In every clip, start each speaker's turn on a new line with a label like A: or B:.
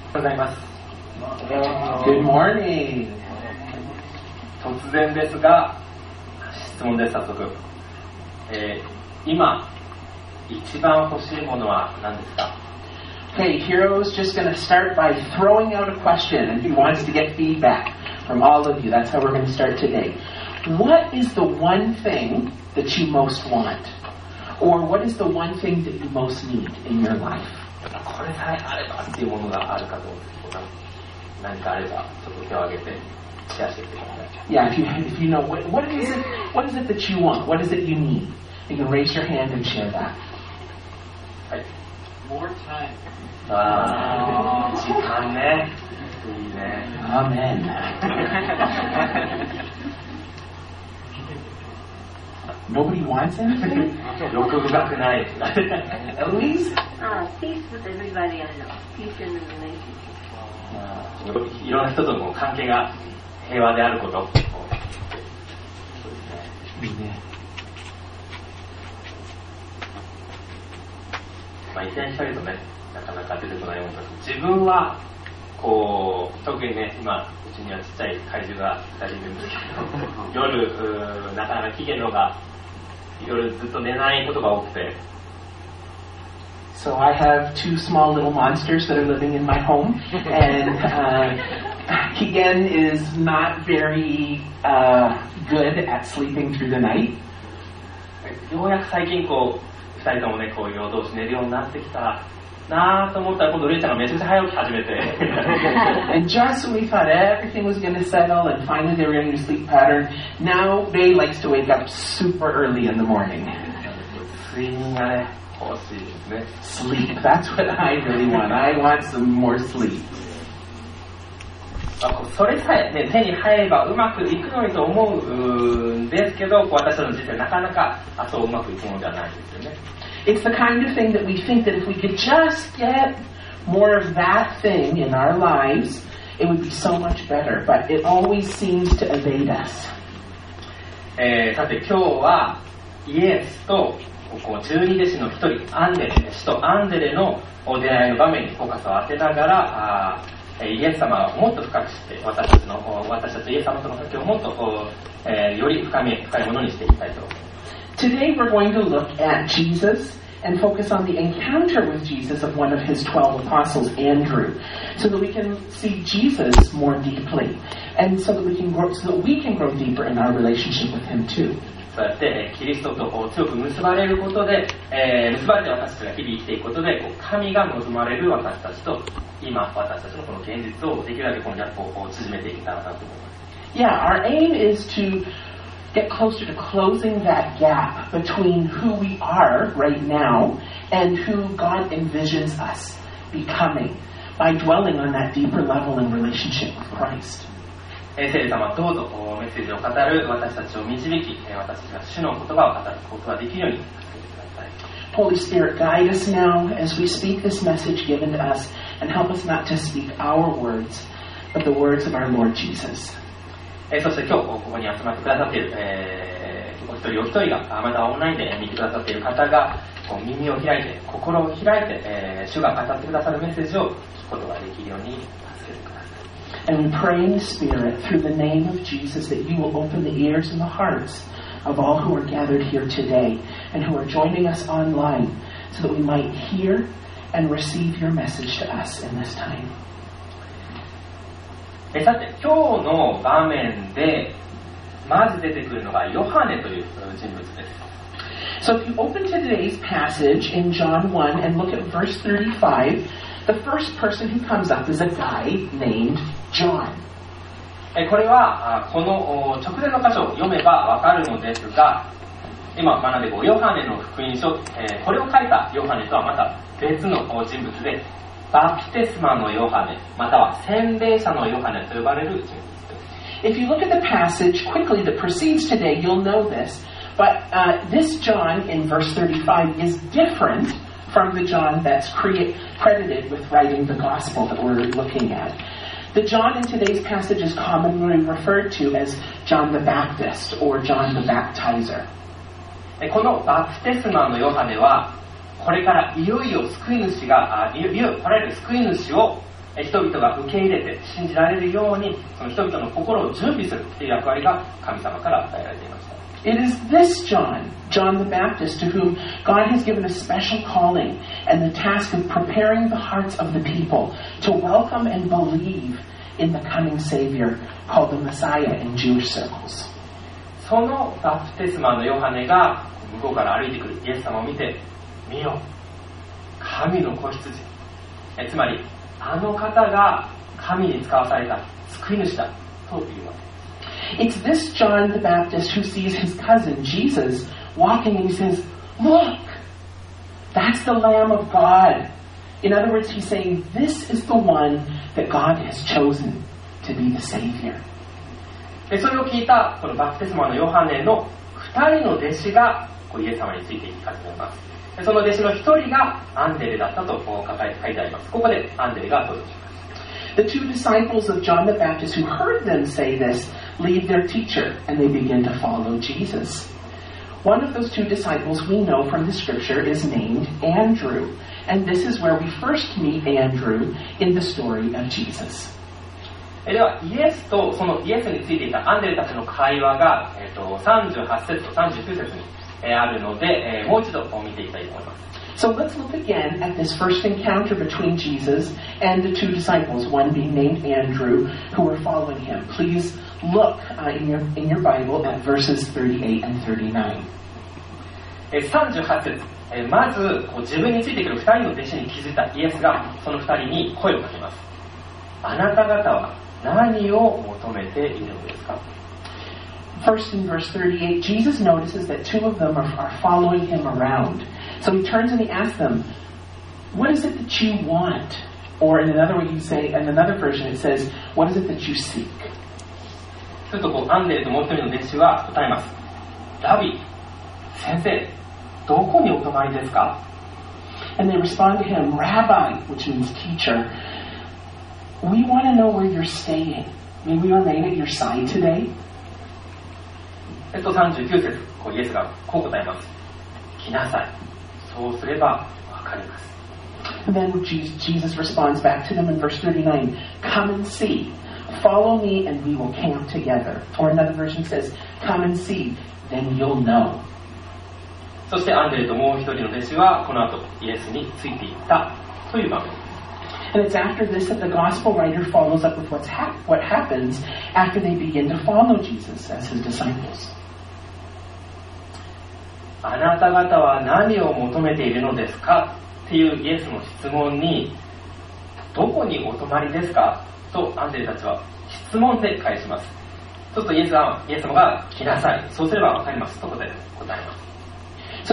A: ございます。
B: Good morning.
A: 突然ですが、質問です。早速、今一番欲しいものは何ですか？
B: Okay, Hiro's just going to start by throwing out a question, and he wants to get feedback from all of you. That's how we're going to start today. What is the one thing that you most want? Or what is the one thing that you most need in your life?
A: これさえあればっていうものがあるかどうか、何かあればちょっと手を挙げてシェアしてください。
B: Yeah, if you know what is it that you want? What is it you need? You can raise your hand and share that.
A: はい。
C: More time.
A: 時間ね。いいね。
B: Amen. Nobody wants anything?
A: 欲深くない。
B: Elise?
D: Peace with everybody I know. Peace in the relationship.
A: いろんな人との関係が平和であること。そうですね。まあ、いきなり聞かれるとね、なかなか出てこないものだと、自分はこう特にね、今うちにはちっちゃい怪獣が2人いるんですけど、夜なかなか期限のが夜ずっと寝ないことが多くて。
B: So I have two small little monsters that are living in my home, and Keegan is not very good at sleeping through the night.
A: ようやく最近こう2人ともね、こう夜通し寝るようになってきたなと思ったら、今度レイちゃんがめちゃくちゃ早起き始めて。
B: And just when we thought everything was going to settle and finally they were getting a sleep pattern, now Ray likes to wake up super early in the morning.
A: 睡眠がね、欲しいですね。
B: Sleep. That's what I really want. I want some more sleep.
A: それさえ、ね、手に入ればうまくいくのにと思うんですけど、私たちの人生なかなかそううまくいくものではないですよね。
B: It's the kind of thing that we think that if we could just get more of that thing in our lives, it would be so much better. But it always seems to evade us.
A: さて今日はイエスと十二弟子の一人アンデレ、使徒アンデレの出会いの場面にフォーカスを当てながら、イエス様をもっと深く知って私たちとイエス様との関係をもっとより深いものにしていきたいと思います。
B: Today we're going to look at Jesus and focus on the encounter with Jesus of one of his 12 apostles, Andrew, so that we can see Jesus more deeply, and so that we can grow deeper in our relationship with him too.
A: そうやってキリストと強く結ばれることで、結ばれて私たちが日々生きていくことで、神が望まれる私たちと今私たちのこの現実をできるだけこのギャップを縮めていけたらなと思います。
B: Yeah, our aim is to get closer to closing that gap between who we are right now and who God envisions us becoming by dwelling on that deeper level in relationship with Christ.
A: 聖霊様どうぞメッセージを語る私たちを導き、私たちが主の言葉を語ることができるように助けてください。
B: Holy Spirit, guide us now as we speak this message given to us and help us not to speak our words, but the words of our Lord Jesus.
A: そして今日ここに集まってくださっている、お一人お一人がまたオンラインで見てくださっている方が耳を開いて心を開いて、主が語ってくださるメッセージを聞くことができるように助けてください。
B: And we pray in the Spirit through the name of Jesus that you will open the ears and the hearts of all who are gathered here today and who are joining us online so that we might hear and receive your message to us in this time.
A: さて今日の場面でまず出てくるのがヨハネという人物です。
B: So if you open today's passage in John 1 and look at verse 35, the first person who comes up is a guy named John.
A: これはこの直前の箇所を読めばわかるのですが、今学んでいるヨハネの福音書、これを書いたヨハネとはまた別の人物で、バプテスマのヨハネまたは洗礼者のヨハネと呼ばれる人物です。
B: If you look at the passage quickly that precedes today, you'll know this. But this John in verse 35 is different from the John that's credited with writing the gospel that we're looking at. The John in today's passage is commonly referred to as John the Baptist or John the Baptizer.
A: このバプテスマのヨハネはこれからいよいよ救い主が来られる救い主を人々が受け入れて信じられるように、その人々の心を準備するという役割が神様から与えられていました。
B: It is this John, John the Baptist, to whom God has given a special calling and the task of preparing the hearts of the people to welcome and believe in the coming Savior called the Messiah in Jewish circles.
A: そのバプテスマのヨハネが向こうから歩いてくるイエス様を見て、見よ、神の子羊、つまりあの方が神に使わされた救い主だというわけです。
B: It's this John the Baptist who sees his cousin Jesus walking and he says, "Look, that's the Lamb of God." In other words, he's saying, this is the one that God has chosen to be the Savior.
A: それを聞いたこのバプテスマのヨハネの2人の弟子がイエス様についていき始めます。その弟子の1人がアンデレだったと書いてあります。ここでアンデレが登場します。
B: The two disciples of John the Baptist who heard them say this leave their teacher and they begin to follow Jesus. One of those two disciples we know from the scripture is named Andrew, and this is where we first meet Andrew in the story of Jesus.
A: ではイエスとそのイエスについていたアンデレたちの会話が、38節と39節にあるので、もう一度見ていきたいと思います。
B: So let's look again at this first encounter between Jesus and the two disciples, one being named Andrew, who were following him. Please look in your Bible at verses 38 and 39.
A: 38節、まず自分についてくる2人の弟子に気づいたイエスがその2人に声をかけます。あなた方は何を求めているのですか?
B: First in verse 38, Jesus notices that two of them are following him around. So he turns and he asks them, "What is it that you want?" Or in another way, in another version, it says, "What is it that you seek?"
A: するとアンデレともう一人の弟子は答えます。ラビ、先生、どこにお泊まりですか?
B: And they respond to him, "Rabbi," which means teacher, "we want to know where you're staying. May we remain at your side today?"
A: 39節、イエスがこう答えます。来なさい。そうすればわかります。
B: And then Jesus responds back to them in verse 39, "Come and see. Follow me and we will camp together." Or another version says, "Come and see, then you'll know."
A: そしてアンデレともう一人の弟子はこの後イエスについていったという場面。
B: And it's after this that the gospel writer follows up with what happens after they begin to follow Jesus as his disciples.
A: あなた方は何を求めているのですかっていうイエスの質問に、どこにお泊まりですかとアンデレたちは質問で返します。そうするとイエス様が来なさい、そうすればわかりますと答えます。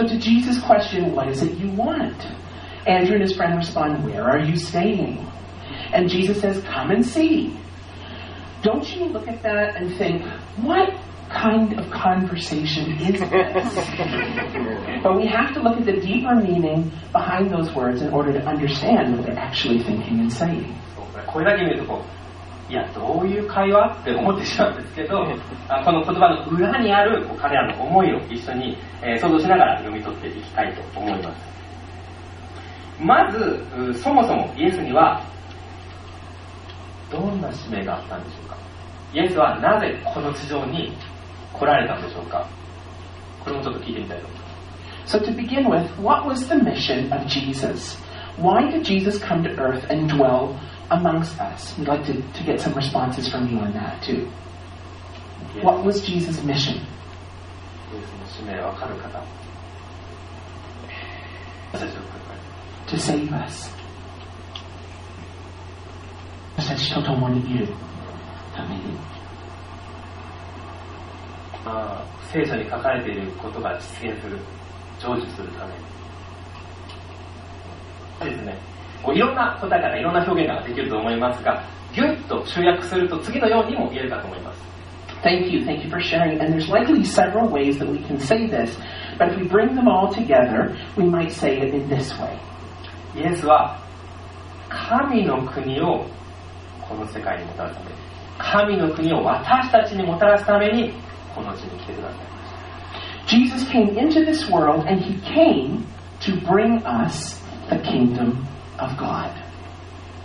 B: So to Jesus' question, "What is it you want?" Andrew and his friend respond, "Where are you staying?" And Jesus says, "Come and see." Don't you look at that and think, what kind of conversation is this? But we have to look at the deeper meaning behind those words in order to understand what they're actually thinking and saying.
A: これだけ見るといやどういう会話って思ってしまうんですけど、この言葉の裏にある彼らの思いを一緒に想像しながら読み取っていきたいと思います。まずそもそもイエスにはどんな使命があったんでしょうか。イエスはなぜこの地上に来られたんでしょうか。これもちょっと聞いてみたいと思います。
B: So to begin with, what was the mission of Jesus? Why did Jesus come to earth and dwell amongst us? We'd like to get some responses from you on that too. What was Jesus' mission?
A: イエスの使命わかる方。
B: To save us. 私たちと共にいるために。
A: 聖書に書かれていることが実現する、成就するためですね。いろんな答え方、いろんな表現ができると思いますが、ぎゅっと集約すると次のようにも言えるかと思います。
B: Thank you for sharing. And there's likely several ways that we can say this, but if we bring them all together, we might say it in this way.
A: イエスは神の国をこの世界にもたらすために、神の国を私たちにもたらすためにこの地に来てくださいました。
B: Jesus came into this world and he came to bring us the kingdom of God.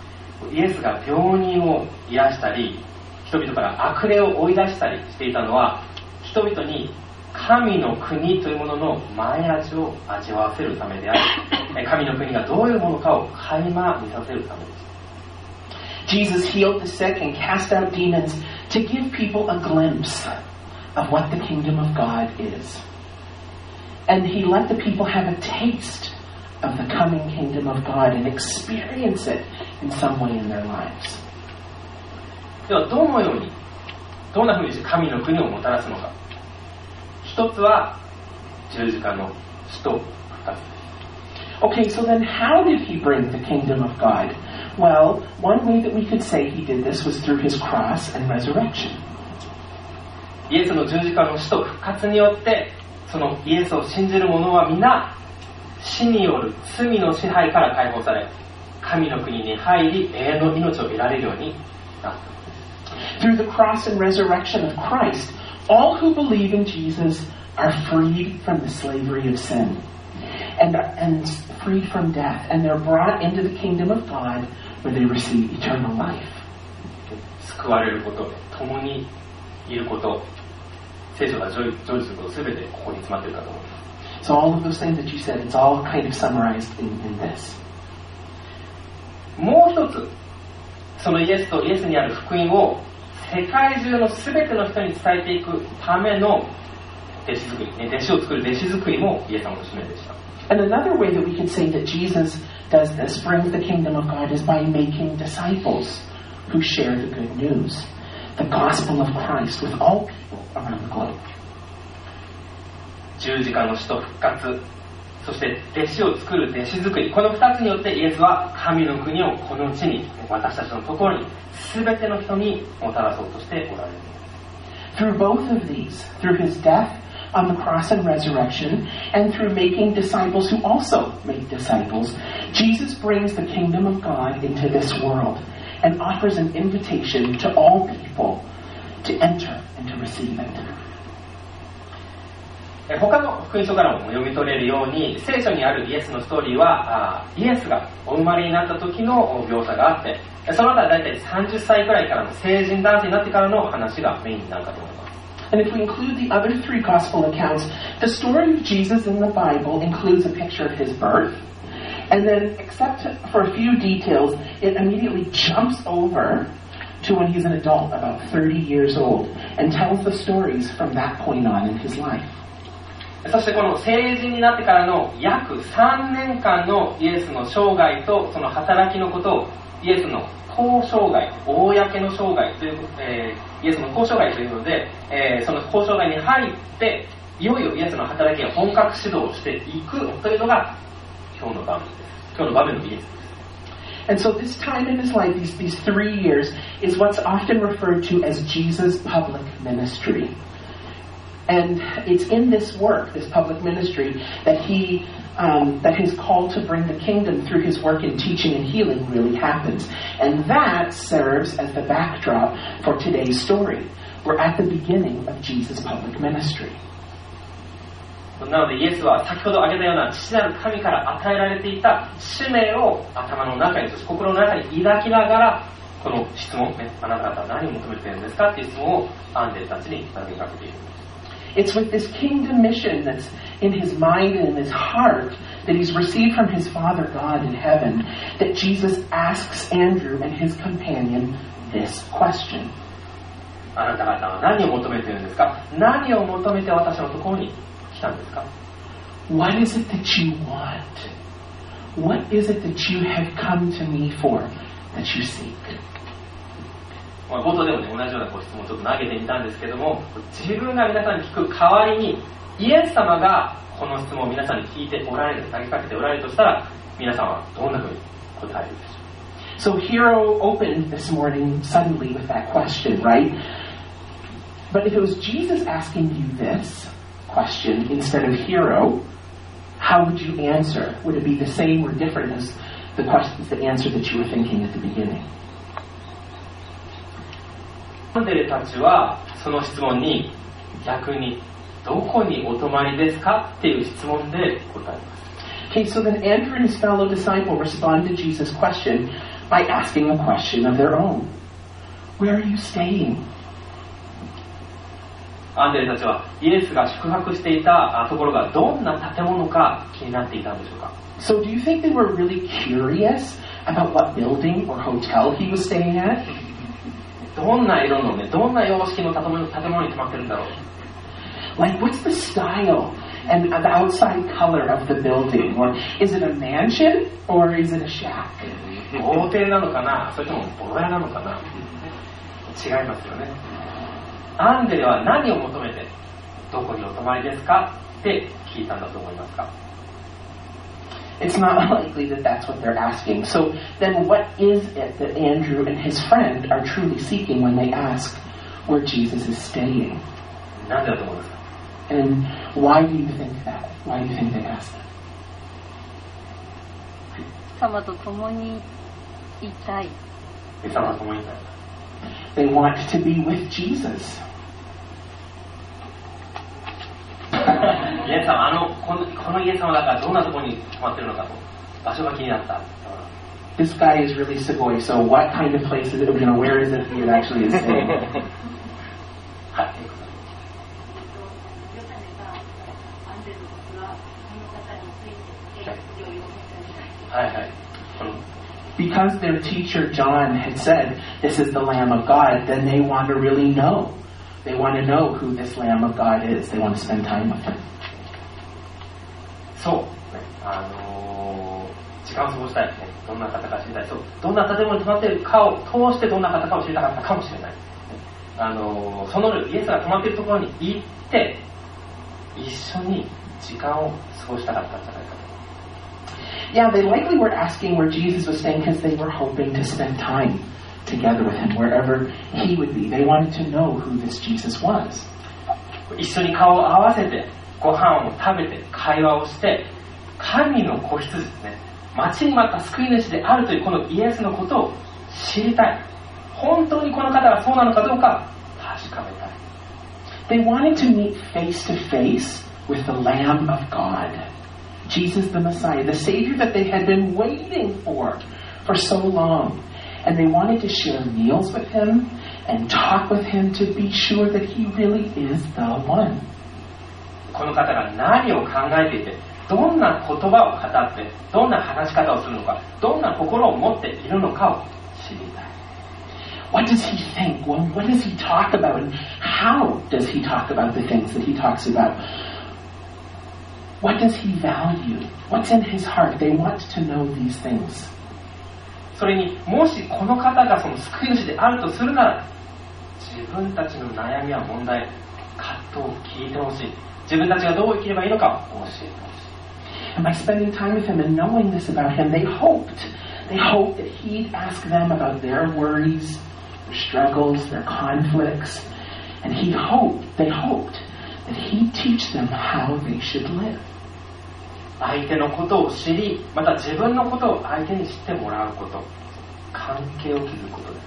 A: イエスが病人を癒したり、人々から悪霊を追い出したりしていたのは、人々に神の国というものの前味を味わわせるためであり、神の国がどういうものかを垣間見させるためです。
B: Jesus healed the sick and cast out demons to give people a glimpse of what the kingdom of God is. And he let the people have a taste of the coming kingdom of God and experience it in some way in their lives.
A: ではどんなふうにして神の国をもたらすのか。一つは十字架の死と復活です。
B: Okay, so then how did he bring the kingdom of God? Well, one way that we could say he did this was through his cross and resurrection.
A: イエスの十字架の死と復活によって、そのイエスを信じる者は皆、死による罪の支配から解放され、神の国に入り、永遠の命を得られるようになった。
B: Through the cross and resurrection of Christ, all who believe in Jesus are freed from the slavery of sin and freed from death, and they're brought into the kingdom of God where they receive eternal life.
A: 救われること、共にいること、聖書が成就することすべてここに詰まっているかと思います。
B: So all of those things that you said, it's all kind of summarized in this.
A: もう一つ、そのイエスとイエスにある福音を世界中のすべての人に伝えていくための弟子作り、弟子を作る弟子作りもイエス様の使命でした。
B: And another way that we can say that Jesus does this, brings the kingdom of God, is by making disciples who share the good news, the gospel of Christ with all people around the globe.
A: 十字架の死と復活、そして弟子を作る弟子作り、この二つによってイエスは神の国をこの地に、私たちのところに、すべての人にもたらそうとしておられる。
B: Through both of these, through his death on the cross and resurrection, and through making disciples who also make disciples, Jesus brings the kingdom of God into this world and offers an invitation to all people to enter and to receive it.
A: 他の福音書からも読み取れるように、聖書にあるイエスのストーリーは、イエスがお生まれになった時の描写があって、その後は大体30歳くらいからの成人男性になってからの話がメインになるかと思います。
B: And if we include the other three gospel accounts, the story of Jesus in the Bible includes a picture of his birth. And then, except for a few details, it immediately jumps over to when he's an adult, about 30 years old, and tells the stories from that point on in his life.
A: そしてこの成人になってからの約3年間のイエスの生涯とその働きのことをイエスの公生涯、公の生涯という、イエスの公生涯というので、その公生涯に入っていよいよイエスの働きが本格始動していくというのが今日の場面です。今日の場面のイエスです。
B: And so this time in his life, these 3 years, is what's often referred to as Jesus' public ministry. And it's in this work, this public ministry, that his call to bring the kingdom through his work in teaching and healing really happens. And that serves as the backdrop for today's story. We're at the beginning of Jesus' public ministry.
A: なのでイエスは先ほど挙げたような父なる神から与えられていた使命を頭の中に、そして心の中に抱きながら、この質問、あなた方は何を求めているんですかっていう質問をアンデレたちに投げかけているんです。
B: It's with this kingdom mission that's in his mind and in his heart that he's received from his Father God in heaven that Jesus asks Andrew and his companion this question.
A: あなた方は何を求めているんですか？何を求めて私のところに来たんですか？
B: What is it that you want? What is it that you have come to me for that you seek?
A: 冒頭でもね、同じような質問をちょっと投げてみたんですけども、自分が皆さんに聞く代わりにイエス様がこの質問を皆さんに聞いておられる、投げかけておられるとしたら、皆さんはどんなふうに答えるでしょう？
B: So Hero opened this morning suddenly with that question, right? But if it was Jesus asking you this question instead of Hero, how would you answer? Would it be the same or different as the answer that you were thinking at the beginning?
A: アンデレたちはその質問に逆にどこにお泊まりですかっていう質問で答えます。
B: Okay, so then Andrew and his fellow disciple respond to Jesus' question by asking a question of their own. Where are you staying?
A: アンデレたちはイエスが宿泊していたところがどんな建物か気になっていたんでしょうか。
B: So do you think they were really curious about what building or hotel he was staying at?
A: どんな色のね、どんな様式の建物に泊まってるんだろう。
B: Like, what's the style and the outside color of the building? Or is it a mansion or is it a shack?
A: 豪邸なのかな、それともボロ屋なのかな。違いますよね。アンデレは何を求めてどこにお泊まりですかって聞いたんだと思いますか。
B: It's not likely that that's what they're asking. So then what is it that Andrew and his friend are truly seeking when they ask where Jesus is staying?
A: なんでだと思いますか。
B: And why do you think that? Why do you think they ask that?
D: 様と共にいたい。
A: イエス様と共にいたい。
B: They want to be with Jesus.
A: イエス様、このイエス様だからどんなところに泊まってるのかと場所が気になった。
B: This guy is really Sugoi, so what kind of place is it? Where is it he actually is staying?
A: はい。はいはい。
B: Because their teacher John had said, this is the Lamb of God, then they want to really know. They want to know who this Lamb of God is. They want to spend time with him.
A: そう、ね、時間を過ごしたい、ね、どんな方か知りたい。そう、どんな建物に泊まっているかを通してどんな方かを知りたかったかもしれない。その夜イエスが泊まっているところに行って一緒に時間を過ごしたかったんじゃないかと。
B: Yeah, they likely were asking where Jesus was staying because they were hoping to spend time together with him wherever he would be. They wanted to know who this Jesus was.
A: 一緒に顔を合わせてご飯を食べて会話をして神の子羊ですね、待ちに待った救い主であるというこのイエスのことを知りたい。本当にこの方がそうなのかどうか確かめたい。
B: They wanted to meet face to face with the Lamb of God, Jesus the Messiah, the Savior that they had been waiting for so long. And they wanted to share meals with him and talk with him to be sure that he really is the one.
A: この方が何を考えていて、どんな言葉を語って、どんな話し方をするのか、どんな心を持っているのかを知りたい。
B: What does he think? What does he talk about? And how does he talk about the things that he talks about? What does he value? What's in his heart? They want to know these things.
A: それにもしこの方がその救い主であるとするなら、自分たちの悩みや問題、葛藤を聞いてほしい。自分たちがどう生きればいいのかを教えてほしい。
B: And by spending time with him and knowing this about him, they hoped that he'd ask them about their worries, their struggles, their conflicts, and they hoped that he'd teach them how they should live.
A: 相手のことを知り、また自分のことを相手に知ってもらうこと、関係を築くことです。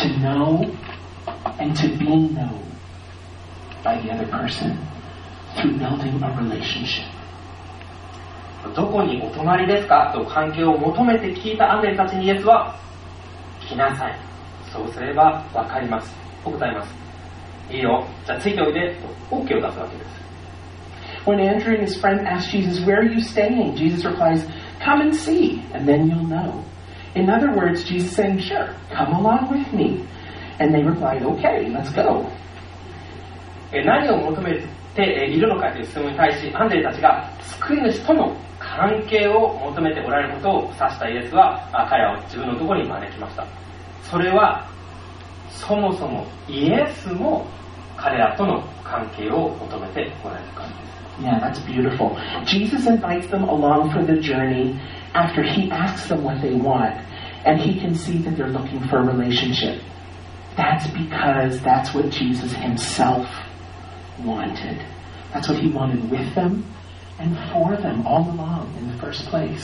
B: To know and to be known by the other person through building a relationship.
A: どこにお泊まりですかと関係を求めて聞いたアンデレたちにイエスは、来なさい。そうすれば分かります。と答えます。いいよ、じゃあついておいでと OK を出すわけです。
B: When Andrew and his friend asked Jesus, where are you staying? Jesus replies, come and see, and then you'll know. In other words, Jesus saying, sure, come along with me. And they replied, okay, let's go.
A: 何を求めているのかという質問に対し、アンデレたちが救い主との関係を求めておられることを指したイエスは、彼らを自分のところに招きました。それは、そもそもイエスも彼らとの関係を求めておられるからです。
B: Yeah, that's beautiful. Jesus invites them along for the journey after he asks them what they want, and he can see that they're looking for a relationship. That's because that's what Jesus himself wanted. That's what he wanted with them and for them all along in the first place.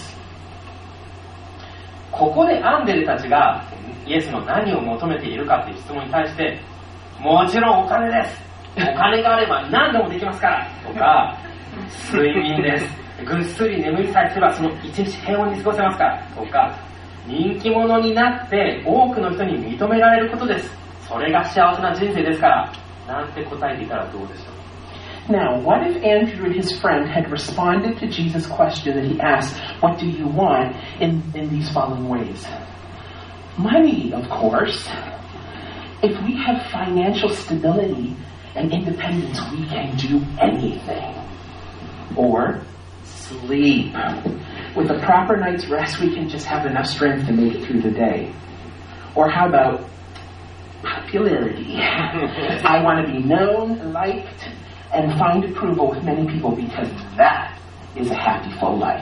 A: ここでアンデレたちがイエスの何を求めているかという質問に対して、もちろんお金です。お金があれば何でもできますからとか、睡眠です。ぐっすり眠りさえすればその一日平穏に過ごせますからとか、 人気者になって多くの人に認められることです。それが幸せな人生ですから。なんて答えていたらどうでしょう。
B: Now, what if Andrew and his friend had responded to Jesus' question that he asked, what do you want, in these following ways? Money, of course. If we have financial stability and independence, we can do anything. Or sleep. With a proper night's rest, we can just have enough strength to make it through the day. Or how about popularity? I want to be known, liked, and find approval with many people because that is a happy, full life.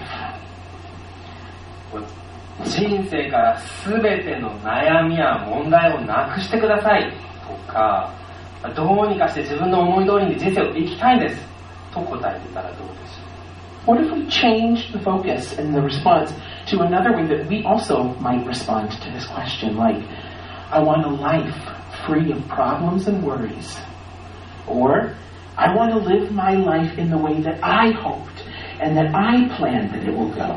A: 人生から全ての悩みや問題をなくしてくださいとか、どうにかして自分の思い通りに人生を生きたいんですと答えていたらどうでしょう。
B: What if we change the focus and the response to another way that we also might respond to this question, like, I want a life free of problems and worries, or I want to live my life in the way that I hoped and that I planned that it will go.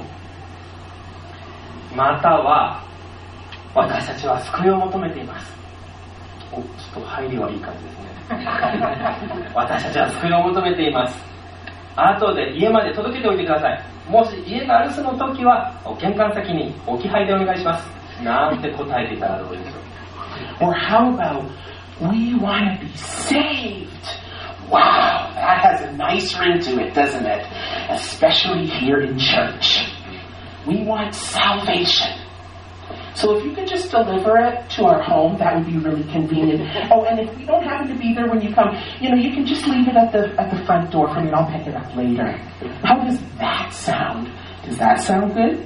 A: または私たちは救いを求めています。ちょっと入りはいい感じですね。私たちは救いを求めています。後で家まで届けておいてください。もし家が留守の時は玄関先に置き配でお願いします。なんて答えていたらどうでしょう。
B: Or how about we want to be saved? Wow, that has a nice ring to it, doesn't it? Especially here in church. We want salvation. So if you could just deliver it to our home, that would be really convenient. Oh, and if we don't happen to be there when you come, you can just leave it at the front door for me and I'll pick it up later. How does that sound? Does that sound good?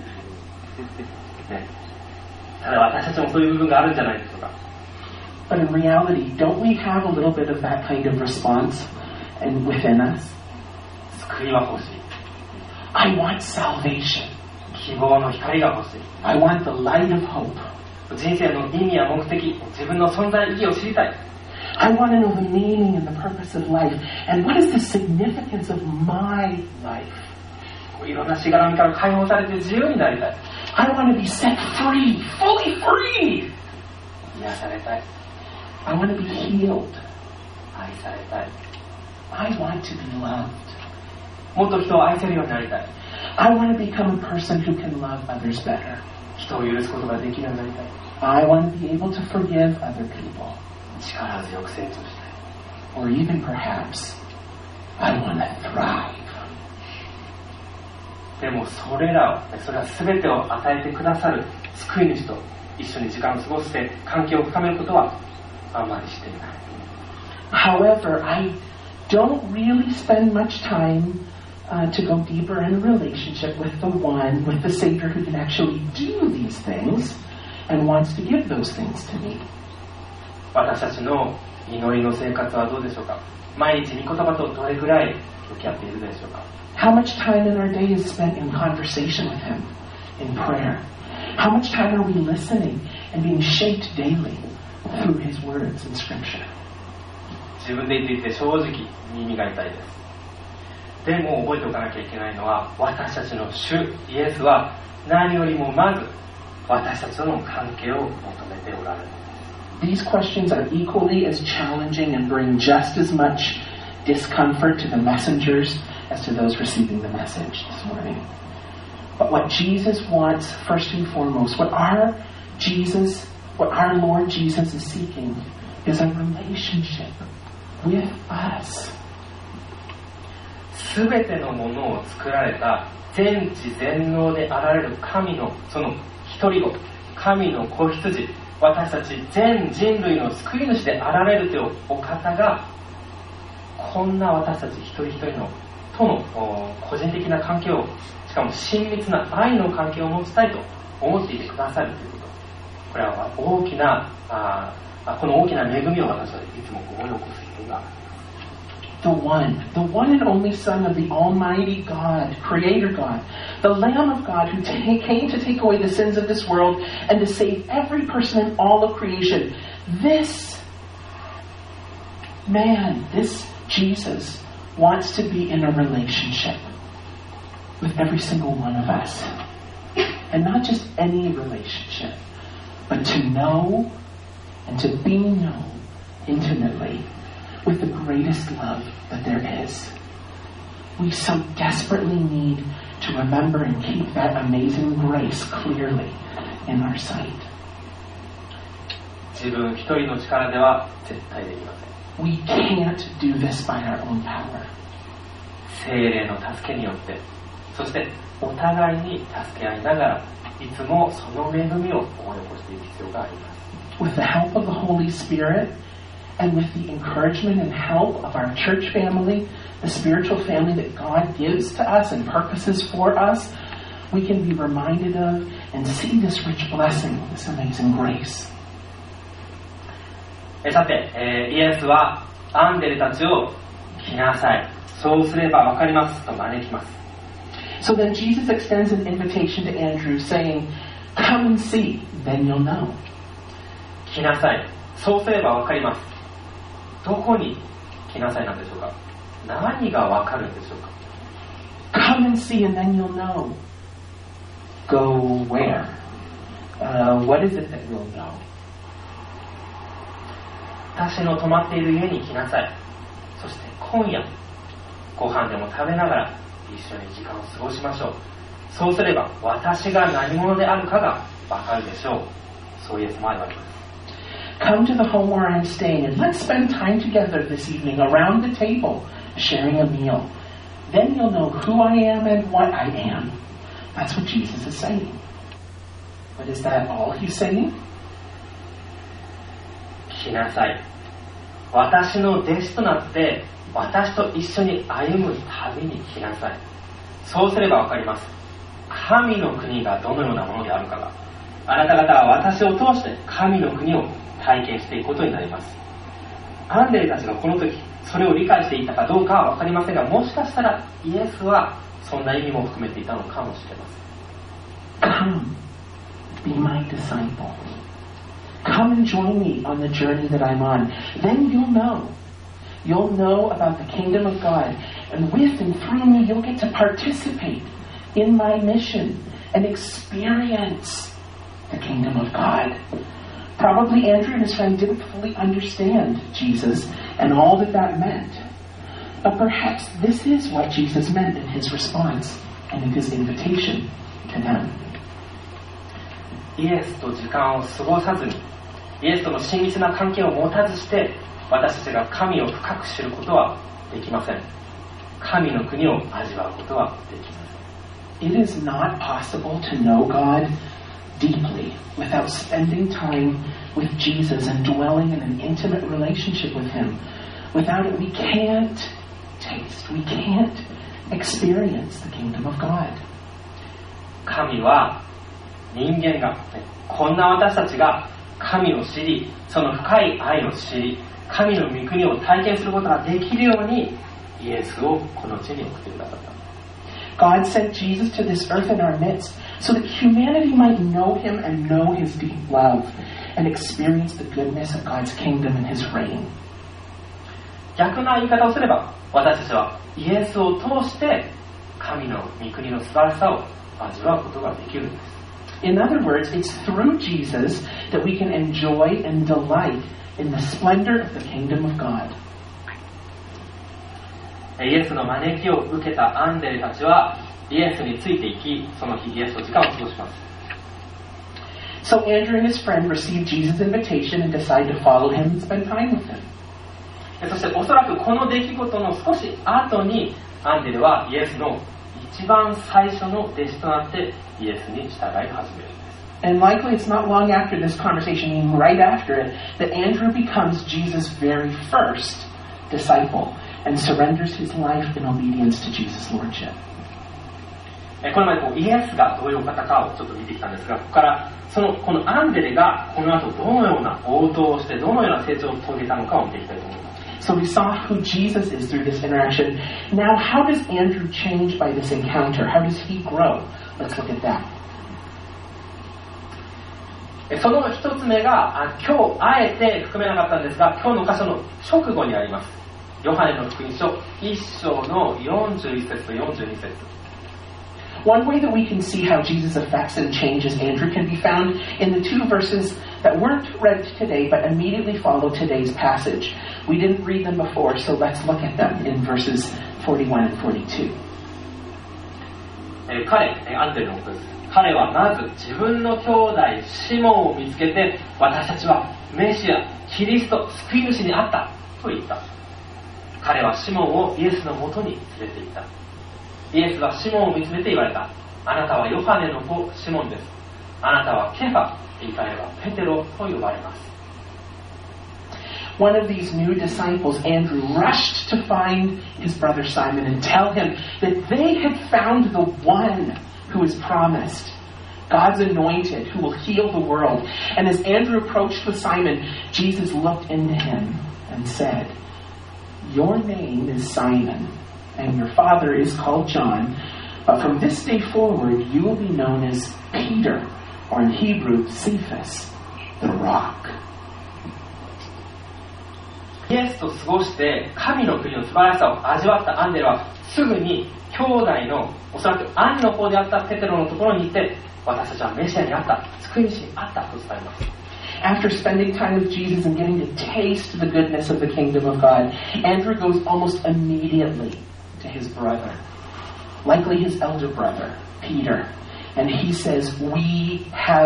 A: ただ私たちもそういう部分があるんじゃないでしょうか。
B: But in reality, don't we have a little bit of that kind of response and within us?
A: 救いは欲しい。
B: I want salvation.
A: 希望の光が欲しい。
B: I want the light of hope.
A: 人生の意味や目的、自分の存在意義を知りたい。
B: I want to know the meaning and the purpose of life. And what is the significance of my life?
A: いろんなしがらみから解放されて自由になりたい。
B: I want to be set free, fully free.
A: 癒されたい。
B: I want to be healed.
A: 愛されたい。
B: I want to be loved.
A: もっと人を愛せるようになりたい。
B: I want to become a person who can love others better.
A: 人を許すことができるようになりたい。
B: I want to be able to forgive other people.
A: 力強く成長したい。
B: Or even perhaps, I want to thrive.
A: でもそれは全てを与えてくださる救い主と一緒に時間を過ごして関係を深めることはあまりしていない。
B: However, I don't really spend much time to go deeper in a relationship with the Savior who can actually do these things and wants to give those things to me.
A: 私たちの祈りの生活はどうでしょうか。毎日御言葉とどれくらい向き合っているでしょうか。
B: How much time in our day is spent in conversation with Him, in prayer? How much time are we listening and being shaped daily through His words in Scripture?
A: 自分で言っていて正直耳が痛いです。でも覚えておかなきゃいけないのは、私たちの主イエスは何よりもまず私たちとの関係を求めておられる。
B: These questions are equally as challenging and bring just as much discomfort to the messengers as to those receiving the message this morning. But what Jesus wants, first and foremost, what our Lord Jesus is seeking is a relationship with us.
A: すべてのものを作られた全知全能であられる神のその一人子、神の子羊、私たち全人類の救い主であられるというお方が、こんな私たち一人一人のとの個人的な関係を、しかも親密な愛の関係を持ちたいと思っていてくださるということ、これは大きなこの大きな恵みを私はいつも思い起こす必要がある。
B: The one and only Son of the Almighty God, Creator God, the Lamb of God who came to take away the sins of this world and to save every person in all of creation. This man, this Jesus, wants to be in a relationship with every single one of us. And not just any relationship, but to know and to be known intimately with the greatest love that there is. We so desperately need to remember and keep that amazing grace clearly in our sight.
A: 自分一人の力では絶対できません。
B: We can't do this by our own power.
A: 聖霊の助けによって、そしてお互いに助け合いながら、いつもその恵みを思い起こしていく必要があります。
B: With the help of the Holy Spirit and with the encouragement and help of our church family, the spiritual family that God gives to us and purposes for us, we can be reminded of and see this rich blessing, this amazing grace.
A: さて、イエスはアンデレたちを来なさい、そうすればわかりますと招きます。
B: So then Jesus extends an invitation to Andrew saying, come and see, then you'll know.
A: 来なさい、そうすればわかります。どこに来なさいなんでしょうか。何がわかるんでしょうか。
B: Come and see and then you'll know. Go where? What is it that you'll know?
A: 私の泊まっている家に来なさい。そして今夜ご飯でも食べながら一緒に時間を過ごしましょう。そうすれば私が何者であるかがわかるでしょう。そうイエスも言われます。
B: Come to the home where I'm staying and let's spend time together this evening around the table, sharing a meal. Then you'll know who I am and what I am. That's what Jesus is saying. But is that all he's saying?
A: 来なさい。私の弟子となって私と一緒に歩む旅に来なさい。そうすればわかります。神の国がどのようなものであるかが。あなた方は私を通して神の国を体験していくことになります。アンデレたちがこの時それを理解していたかどうかはわかりませんが、もしかしたらイエスはそんな意味も含めていたのかもしれません。
B: Come, be my disciple. Come and join me on the journey that I'm on. Then you'll know. You'll know about the kingdom of God. And with and through me, you'll get to participate in my mission and experience the kingdom of God. Probably Andrew and his friend didn't fully understand Jesus and all that that meant. But perhaps this is what Jesus meant in his response and in his invitation to them.
A: イエスと時間を過ごさずに、イエスとの親密な関係を持たずして、私たちが神を深く知ることはできません。神の国を味わうことはできません。
B: It is not possible to know God deeply without spending time with Jesus and dwelling in an intimate relationship with Him. Without it, we can't taste, we can't experience the kingdom of God.
A: 神は人間が、こんな私たちが神を知り、その深い愛を知り、神の御国を体験することができるように、イエスをこの地に送ってくださった。
B: God sent Jesus to this earth in our midst so that humanity might know Him and know His deep love and experience the goodness of God's kingdom and His reign.
A: 逆な言い方をすれば、私たちはイエスを通して神の御国の素晴らしさを味わうことができるんです。
B: In other words, it's through Jesus that we can enjoy and delight in the splendor of the kingdom of God.
A: イエスの招きを受けたアンデレたちはイエスについていき、その日イエスと時間を過ごします。
B: So Andrew and his friend received Jesus' invitation and decided to follow him and spend time with him.
A: そしておそらくこの出来事の少し後にアンデレはイエスの一番最初の弟子となってイエスに従い始めるんです。
B: And likely it's not long after this conversation, meaning right after it, that Andrew becomes Jesus' very first disciple and surrenders his life in obedience to Jesus' lordship.
A: これまでイエスがどういうお方かをちょっと見てきたんですが、ここからこのアンデレがこの後どのような応答をしてどのような成長を遂げたのかを見ていきたいと思います。
B: So we saw who Jesus is through this interaction. Now, how does Andrew change by this encounter? How does he grow? Let's look at that.
A: その一つ目が今日あえて含めなかったんですが、今日の箇所の直後にあります。ヨハネの福音書1章の41節と42節。
B: One way that we can see how Jesus affects and changes Andrew can be found in the two verses that weren't read today but immediately follow today's passage. We didn't read them before, so let's look at them in verses 41 and 42.
A: アンデレのことです。彼はまず自分の兄弟シモンを見つけて、私たちはメシア、キリスト、救い主に会ったと言った。彼はシモンをイエスのもとに連れて行った。イエスはシモンを見つめて言われた。あなたはヨハネの子シモンです。あなたはケファ、言い換えればペテロと呼ばれます。
B: One of these new disciples, Andrew, rushed to find his brother Simon and tell him that they had found the one who is promised, God's anointed, who will heal the world. And as Andrew approached with Simon, Jesus looked into him and said, "Your name is Simon, and your father is called John. But from this day forward, you will be known as Peter, or in Hebrew, Cephas, the rock."
A: イエスと過ごして神の国の素晴らしさを味わったアンデレはすぐに兄弟のおそらく兄の方であったペテロのところに行って私たちはメシアに会った救い主に会ったと伝えます。
B: After spending time with Jesus and getting to taste the goodness of the kingdom of God, Andrew goes almost immediately to his brother, likely his elder brother, Peter. And he says, we've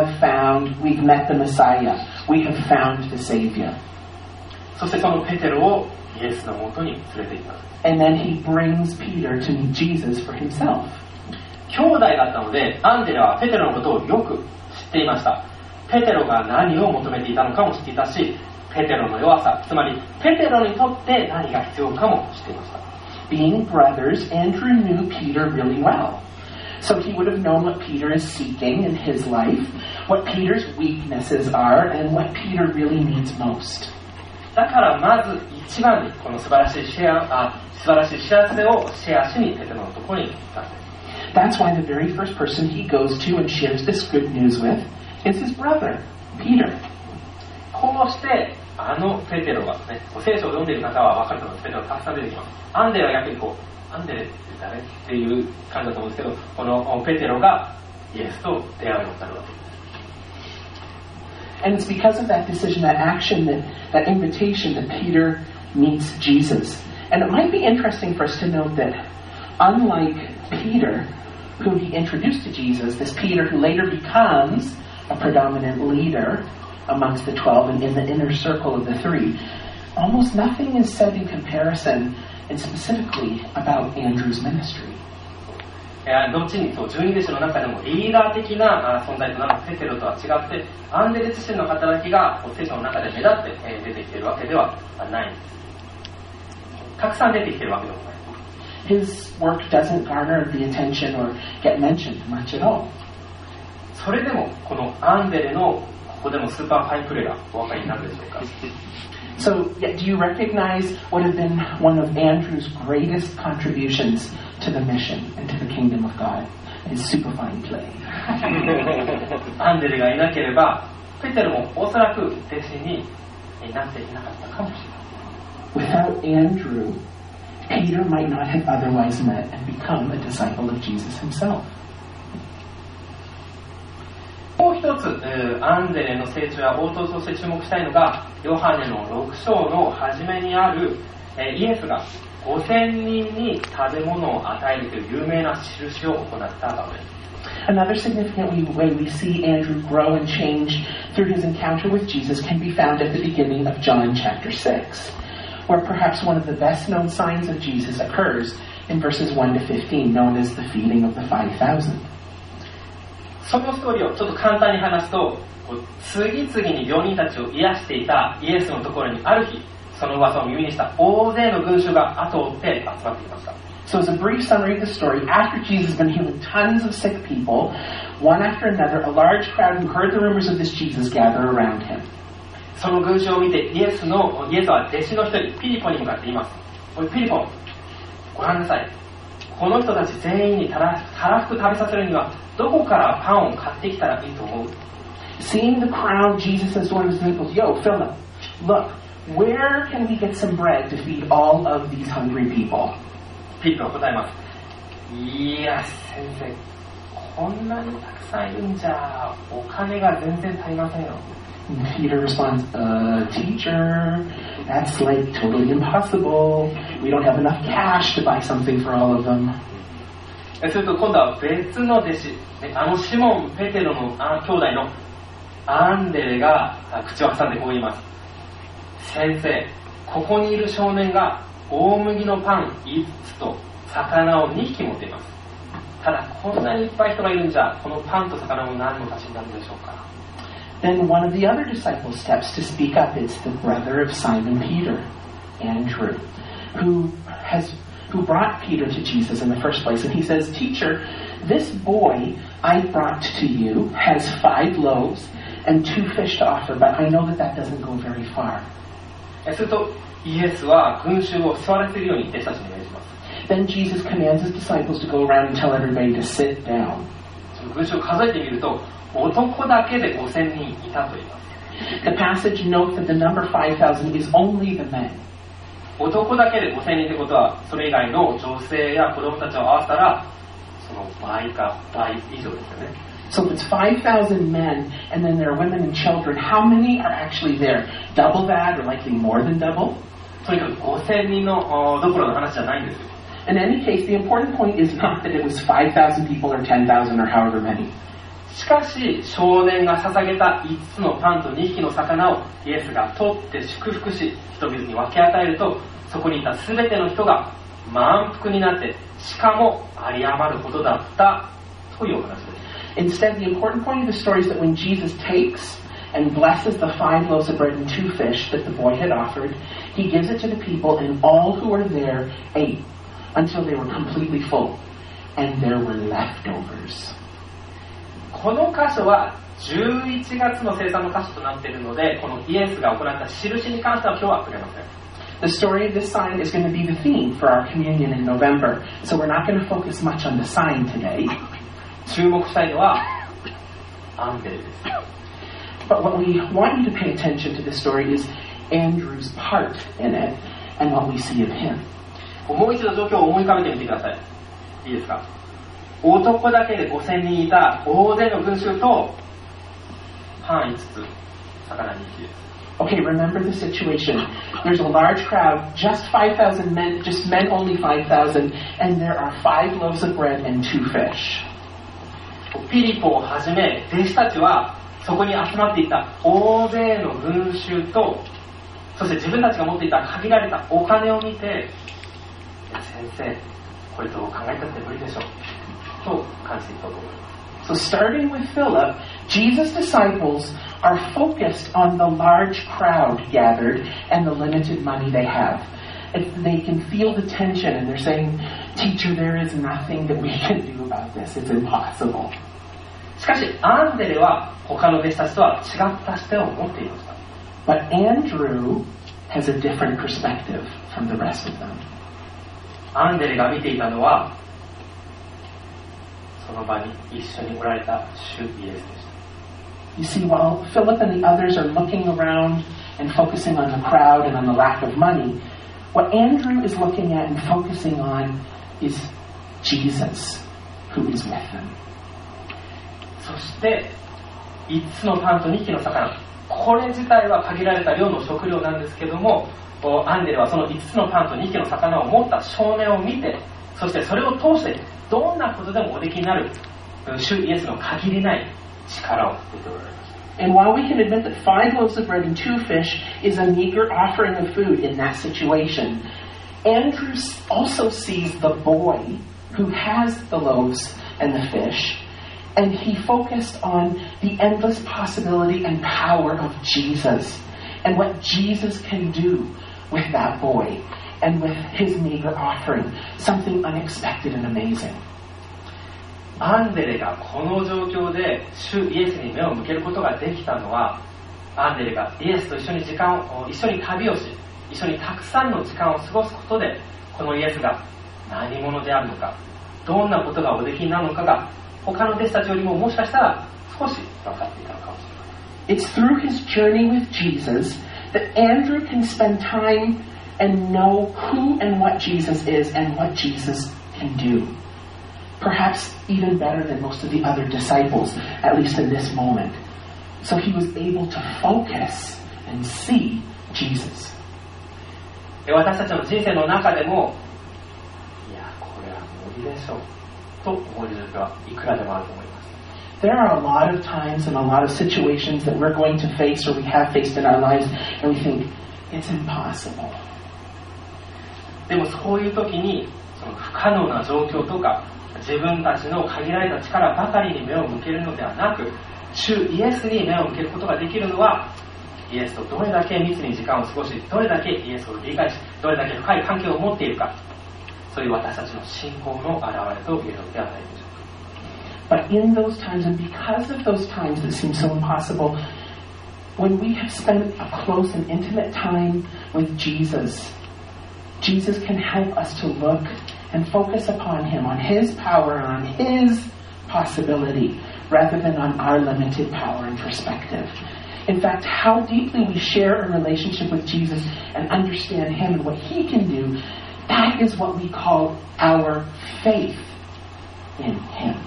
B: met the Messiah. We have found the Savior.
A: そしてそのペテロをイエスのもとに連れて行きます。
B: And then he brings Peter to meet Jesus for himself.
A: 兄弟だったので、アンデレはペテロのことをよく知っていました。ペテロが何を求めていたのかも知っていたし、ペテロの弱さ、つまりペテロにとって何が必要かも知っていました。
B: Being brothers, Andrew knew Peter really well. So he would have known what Peter is seeking in his life, what Peter's weaknesses are, and what Peter really needs most.
A: だからまず一番にこの素晴らしい知らせをシェアしにペテロのところに行ったんです。
B: That's why the very first person he goes to and shares this good news with is his brother, Peter.
A: こうしてあのペテロがね、聖書を読んでいる方は分かると思うんですけど、たくさん出てきます。アンデレは逆にアンデレって言ったねっていう感じだと思うんですけど、このペテロがイエスと出会うようになるわけです。
B: And it's because of that decision, that action, that invitation that Peter meets Jesus. And it might be interesting for us to note that unlike Peter, whom he introduced to Jesus, this Peter who later becomes a predominant leader amongst the 12 and in the inner circle of the three, almost nothing is said in comparison and specifically about Andrew's ministry.
A: 後に十二弟子の中でもリーダー的な存在となるペテロとは違って、アンデレ自身の働きが聖書の中で目立って出てきているわけではないんです。たくさん出てきているわけでもない。
B: His work doesn't garner the attention or get mentioned much at all.
A: それでもこのアンデレのここでもスーパーファインプレーがお分かりになるでしょうか。
B: So, do you recognize what has been one of Andrew's greatest contributions to the mission and to the kingdom of God? His superfine play.
A: アンデレがいなければ、ペテロもおそらく弟子になっていなかったかもしれない。
B: Without Andrew, Peter might not have otherwise met and become a disciple of Jesus himself.
A: もう一つ、アンデレの成長や応答として注目したいのが、ヨハネの6章の初めにある、イエスが5000人に食べ物を与えるという有名な印を行った場面。
B: Another significant way we see Andrew grow and change through his encounter with Jesus can be found at the beginning of John chapter 6, where perhaps one of the best-known signs of Jesus occurs in verses 1 to 15, known as the feeding of the 5,000.
A: そのストーリーをちょっと簡単に話すと、次々に病人たちを癒していたイエスのところにある日、その噂を耳にした大勢の群衆が後を追って集まってきました。
B: So as a brief summary of the story, after Jesus has been healing tons of sick people, one after another, a large crowd who heard the rumors of this Jesus gather around him.
A: その群衆を見てイエスは弟子の一人ピリポに向かって言います。おいピリポ、ご覧なさい。この人たち全員にたらふく食べさせるにはどこからパンを買ってきたらいいと思う？
B: Seeing the crowd, Jesus says to one of his disciples, Yo, Philip, look, where can we get some bread to feed all of these hungry people?
A: ピリポは答えます。いや、先生、 こんなにたくさんいるんじゃお金が全然足りませんよ。
B: And Peter responds, teacher, that's like totally impossible. We don't have enough cash to buy something for all of them.
A: すると今度は別の弟子、シモン・ペテロの兄弟のアンデレが口を挟んでこう言います。先生、ここにいる少年が大麦のパン5つと魚を2匹持っています。ただこんなにいっぱい人がいるんじゃ、このパンと魚も何の足しになるんでしょうか。
B: Then one of the other disciples steps to speak up. It's the brother of Simon Peter, Andrew, who brought Peter to Jesus in the first place. And he says, Teacher, this boy I brought to you has 5 loaves and 2 fish to offer, but I know that doesn't go very far.
A: するとイエスは群衆を座らせるように弟子たちに命じます。
B: Then Jesus commands his disciples to go around and tell everybody to sit down.
A: その群衆を数えてみると男だけで5000人いたと言います。
B: The passage notes that the number 5,000 is only the men.
A: 男だけで5000人ってことは、それ以外の女性や子供たちを合わせたら、その倍か倍以上ですよね。
B: So if it's 5,000 men, and then there are women and children, how many are actually there? Double that, or likely more than double?
A: とにかく5000人のどころの話じゃないんですよ。
B: In any case, the important point is not that it was 5,000 people or 10,000 or however many.
A: しかし少年が捧げた5つのパンと2匹の魚をイエスが取って祝福し人々に分け与えると、そこにいた全ての人が満腹になって、しかも有り余るほどだったというお話です。
B: Instead, the important point of the story is that when Jesus takes and blesses the 5 loaves of bread and 2 fish that the boy had offered, he gives it to the people, and all who were there ate until they were completely full, and there were leftovers.
A: この箇所は11月の生産の箇所となっているので、このイエスが行った印に関しては今日は触れません。
B: The story of this sign is going to be the theme for our communion in November, so we're not going to focus much on the sign today.
A: 注目したいのはアンデレです。
B: But what we want you to pay attention to this story is Andrew's part in it and what we see of him.
A: もう一度状況を思い浮かべてみてください。いいですか。男だけで5000人いた大勢の群衆とパン5つ、魚2匹です。
B: Okay, remember the situation. There's a large crowd, just 5,000 men, just men only 5,000, and there are 5 loaves of bread and 2 fish.
A: ピリポをはじめ弟子たちはそこに集まっていた大勢の群衆と、そして自分たちが持っていた限られたお金を見て、先生、これどう考えたって無理でしょうと感じていたと思います。
B: So starting with Philip, Jesus' disciples are focused on the large crowd gathered and the limited money they have. They can feel the tension and they're saying, Teacher, there is nothing that we can do about this. It's impossible.
A: しかし、アンデレは他の弟子たちとは違った視点を持っていました。
B: But Andrew has a different perspective from the rest of them.
A: アンデレが見ていたのは、その場に一緒におられた主イエスでした。
B: You see, while Philip and the others are looking around and focusing on the crowd and on the lack of money, what Andrew is looking at and focusing on is Jesus, who is with them.
A: そして5つのパンと2匹の魚、これ自体は限られた量の食料なんですけども、アンデレはその5つのパンと2匹の魚を持った少年を見て、そしてそれを通してどんなことでもおできになる主イエスの限りない力を出ておられます。
B: And while we can admit that 5 loaves of bread and 2 fish is a meager offering of food in that situation, Andrew also sees the boy who has the loaves and the fish, and he focused on the endless possibility and power of Jesus and what Jesus can do with that boy and with his meager offering, something unexpected and amazing.
A: アンデレがこの状況で主イエスに目を向けることができたのは、アンデレがイエスと一緒に旅をし、一緒にたくさんの時間を過ごすことで、このイエスが何者であるのか、どんなことがおできになるのかが他の弟子たちよりももしかしたら少し分かっていたのかもしれません。
B: It's through his journey with Jesus that Andrew can spend time and know who and what Jesus is and what Jesus can do. perhaps even better than most of the other disciples, at least in this moment. So he was able to focus and see Jesus.
A: 私たちの人生の中でも、いや、これは無理でしょうと思う状況はいくらでもあると思います。
B: There are a lot of times and a lot of situations that we're going to face or we have faced in our lives, and we think, it's impossible.
A: でもそういう時に、その不可能な状況とか、自分たちの限られた力ばかりに目を向けるのではなく、主イエスに目を向けることができるのは、イエスとどれだけ密に時間を過ごし、どれだけイエスを理解し、どれだけ深い関係を持っているか、そういう私たちの信仰の表れと言えるのではないでしょうか。
B: But in those times, and because of those times that seem so impossible, when we have spent a close and intimate time with Jesus, Jesus can help us to look and focus upon Him, on His power, on His possibility, rather than on our limited power and perspective. In fact, how deeply we share a relationship with Jesus and understand Him and what He can do, that is what we call our faith in Him.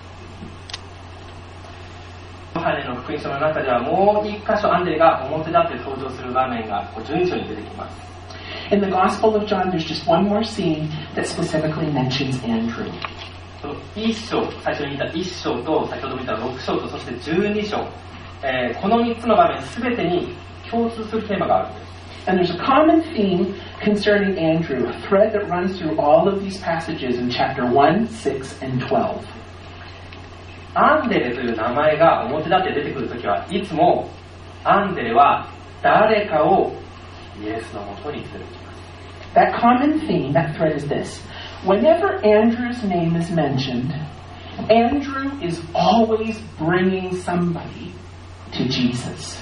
A: ヨハネの福音書の中ではもう一箇所アンデレが表立って登場する場面が順序に出てきます。
B: In the Gospel of John, there's just one more scene that specifically mentions Andrew.
A: その1章、最初に言った1章と先ほど見た6章とそして12章、この3つの場面全てに共通するテーマがあるんです。
B: And there's a common theme concerning Andrew, a thread that runs through all of these passages in chapter 1, 6, and 12.
A: アンデレという名前が表立って出てくるときはいつもアンデレは誰かをイエスのもとに連れてきます。
B: That common theme, that thread is this. Whenever Andrew's name is mentioned, Andrew is always bringing somebody to Jesus.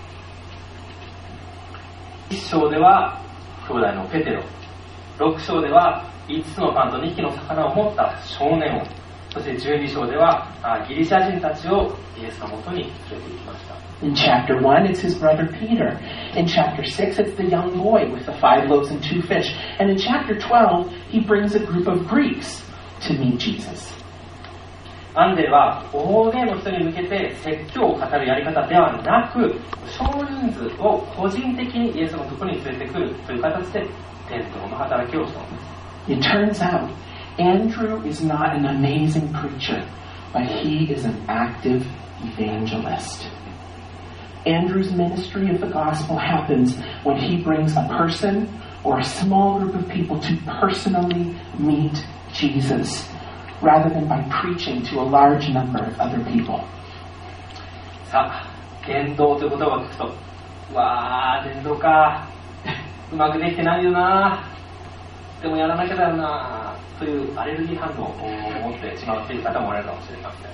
A: 1章では兄弟のペテロ、6章では5つのパンと2匹の魚を持った少年を、そして12章ではギリシャ人たちをイエスのもとに連れて行きました。
B: In chapter 1, it's his brother Peter. In chapter 6, it's the young boy with the 5 loaves and 2 fish. And in chapter 12, he brings a group of Greeks to meet Jesus.
A: アンデレは大勢の人に向けて説教を語るやり方ではなく、少人数を個人的にイエスのところに連れてくるという形で伝道の働きをしたのです。
B: It turns out, Andrew is not an amazing preacher, but he is an active evangelist. Andrew's ministry of the gospel happens when he brings a person or a small group of people to personally meet Jesus, rather than by preaching to a large number of other people.
A: さあ、伝道という言葉を聞くと、わー、伝道か、うまくできてないよな、でもやらなきゃだよな、というアレルギー反応を持ってしまっている方もおられるかもしれません。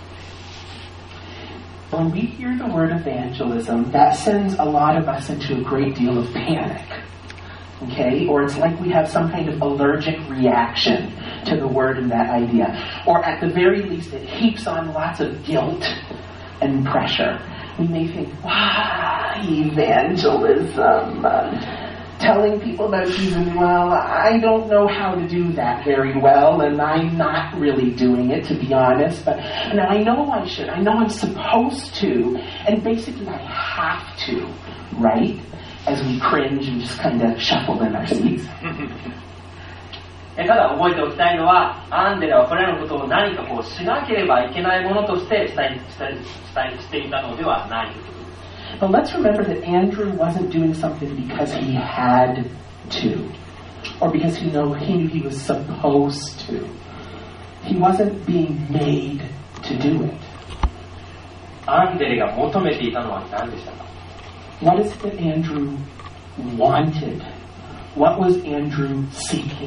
B: When we hear the word evangelism, that sends a lot of us into a great deal of panic. Okay? Or it's like we have some kind of allergic reaction to the word and that idea. Or at the very least, it heaps on lots of guilt and pressure. We may think, wow, evangelism. Telling people about Jesus, well, I don't know how to do that very well, and I'm not really doing it, to be honest. But now I know I should. I know I'm supposed to. And basically, I have to, right? As we cringe and just kind of shuffle in our seats.
A: ただ覚えておきたいのは、アンデレはこれらのことを何かこうしなければいけないものとしてしていたのではない。
B: But let's remember that Andrew wasn't doing something because he had to, or because he knew he was supposed to. He wasn't being made to do it.
A: アンデレが求めていたのは何でしたか？
B: What is it that Andrew wanted? What was Andrew seeking?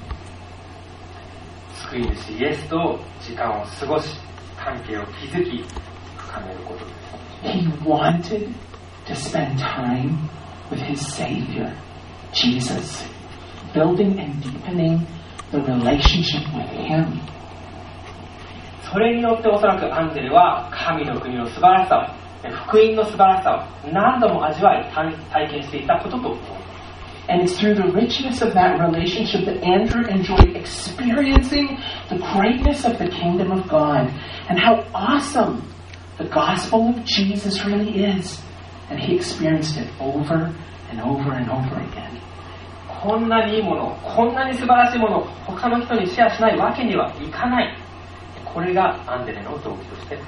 A: 救い主イエスと時間を過ごし、関係を築き、深めることです。
B: He wanted to spend time with his Savior, Jesus, building and deepening the relationship with Him.
A: それによっておそらくアンデレは神の国の素晴らしさを、福音の素晴らしさを何度も味わい体験していたことと思います。
B: And it's through the richness of that relationship that Andrew enjoyed experiencing the greatness of the kingdom of God and how awesome the gospel of Jesus really is. And he experienced it over and over and over again.
A: こんなにいいもの、こんなに素晴らしいものを他の人にシェアしないわけにはいかない。これがアンデレの動機としてあった。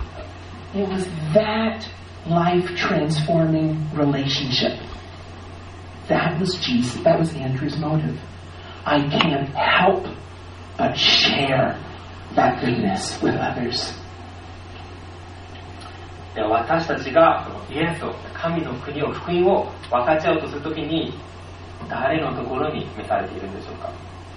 B: It was that life-transforming relationship. That was Jesus. That was Andrew's motive. I can't help but share that goodness with others.
A: 私たちがイエスを、神の国を、福音を分かち合おうとするときに誰のところに召されているんでしょうか。